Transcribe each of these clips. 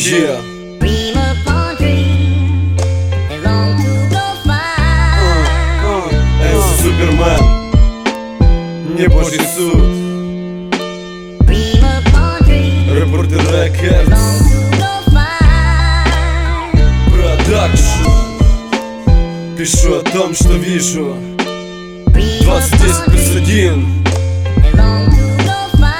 Yeah. Dream upon dream, and long to go far. Это Супермен, не Божий суд. Dream upon dream, Reporter Records long to go far. Продакшн. Пишу о том, что вижу. Dream 2010+1. and long to go far.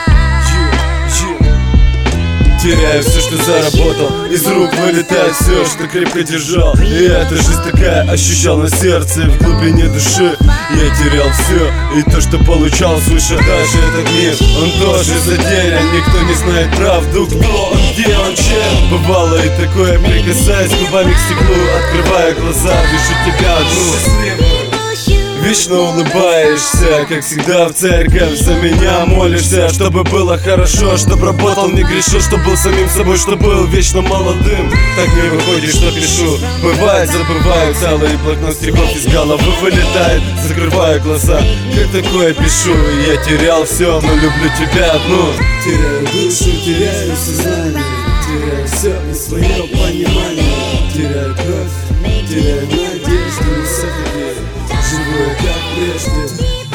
Теряю все, что заработал, из рук вылетает все, что крепко держал. И эта жизнь такая ощущал на сердце, в глубине души. Я терял все, и то, что получал свыше. Даже этот мир, он тоже затерян. Никто не знает правду, кто он, где он, чем. Бывало и такое, прикасаясь губами к стеклу, открывая глаза, вижу тебя одну. Вечно улыбаешься, как всегда в церковь. За меня молишься, чтобы было хорошо, чтоб работал, не грешил, чтоб был самим собой, чтоб был вечно молодым. Так не выходит, что пишу. Бывает, забываю, целый блокнот стихов из головы вылетает, закрываю глаза. Как такое пишу? Я терял все, но люблю тебя одну. Теряю душу, теряю сознание, теряю все и свое понимание. Теряю кровь, теряю надежду, но все-таки живу я как прежде.